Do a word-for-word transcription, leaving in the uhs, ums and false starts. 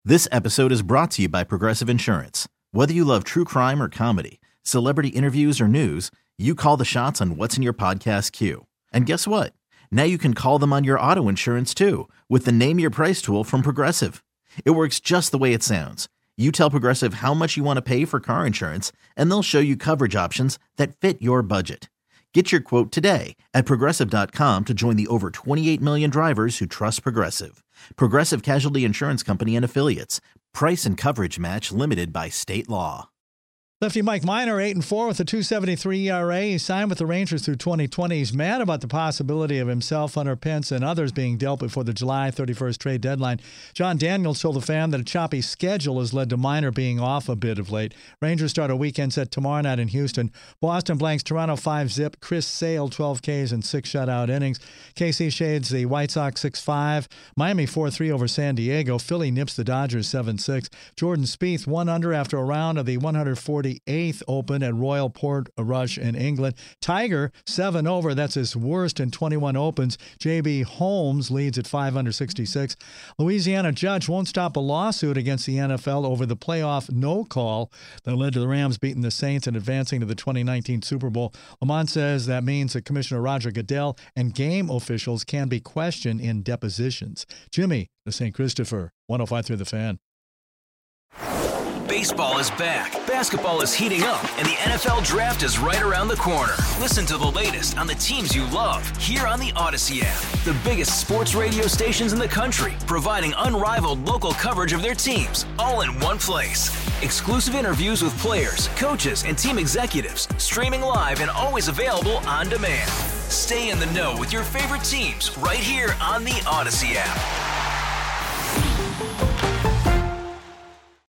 This episode is brought to you by Progressive Insurance. Whether you love true crime or comedy, celebrity interviews or news, you call the shots on what's in your podcast queue. And guess what? Now you can call them on your auto insurance too with the Name Your Price tool from Progressive. It works just the way it sounds. You tell Progressive how much you want to pay for car insurance, and they'll show you coverage options that fit your budget. Get your quote today at Progressive dot com to join the over twenty-eight million drivers who trust Progressive. Progressive Casualty Insurance Company and Affiliates. Price and coverage match limited by state law. Lefty Mike Minor, eight and four with a two seventy-three E R A. He signed with the Rangers through twenty twenty. He's mad about the possibility of himself, Hunter Pence, and others being dealt before the July thirty-first trade deadline. John Daniels told the Fan that a choppy schedule has led to Minor being off a bit of late. Rangers start a weekend set tomorrow night in Houston. Boston blanks Toronto five zip. Chris Sale, twelve Ks and six shutout innings. K C shades the White Sox six five. Miami four three over San Diego. Philly nips the Dodgers seven six. Jordan Spieth one under after a round of the one forty-eighth Open at Royal Portrush in England. Tiger seven over. That's his worst in twenty-one Opens. J B Holmes leads at five under sixty-six. Louisiana judge won't stop a lawsuit against the N F L over the playoff no call that led to the Rams beating the Saints and advancing to the twenty nineteen Super Bowl. Lamont says that means that Commissioner Roger Goodell and game officials can be questioned in depositions. Jimmy, the Saint Christopher, one oh five through the Fan. Baseball is back, basketball is heating up, and the N F L Draft is right around the corner. Listen to the latest on the teams you love here on the Odyssey app. The biggest sports radio stations in the country, providing unrivaled local coverage of their teams, all in one place. Exclusive interviews with players, coaches, and team executives, streaming live and always available on demand. Stay in the know with your favorite teams right here on the Odyssey app.